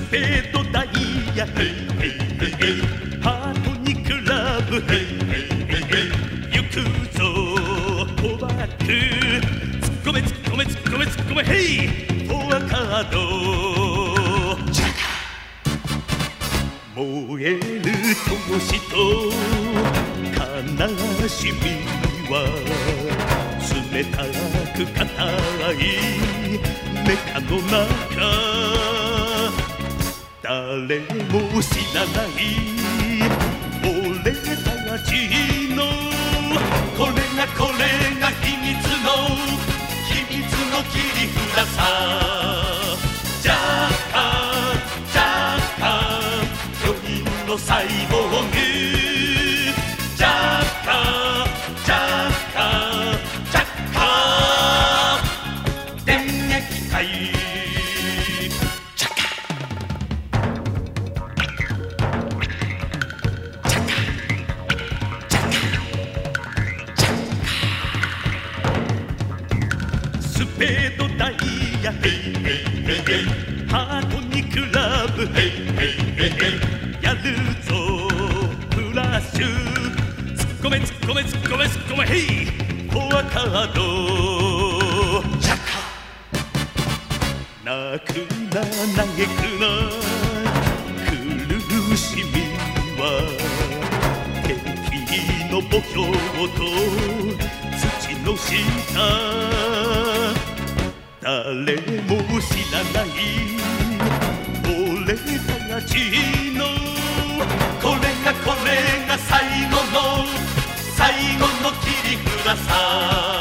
ペードダイヤヘイヘイヘイヘイハートにクラブヘイヘイヘイヘイ行くぞオバックツッコめツッコめツッコめツッコめヘイフォアカードジャカ燃える灯と悲しみは冷たく硬いメカの中誰も知らない俺たちのこれが秘密の切り札さジャッカ巨人のサイボーグジャッカ電撃隊スペードダイヤヘイヘイヘイヘイハートにクラブヘイヘイヘイヘイやるぞフラッシュツッコめツッコめツッコめツッコめヘイフォアカードジャッカ泣くな嘆くな苦しみは敵の墓標と土の下誰も知らない俺たちのこれが最後の切り札さ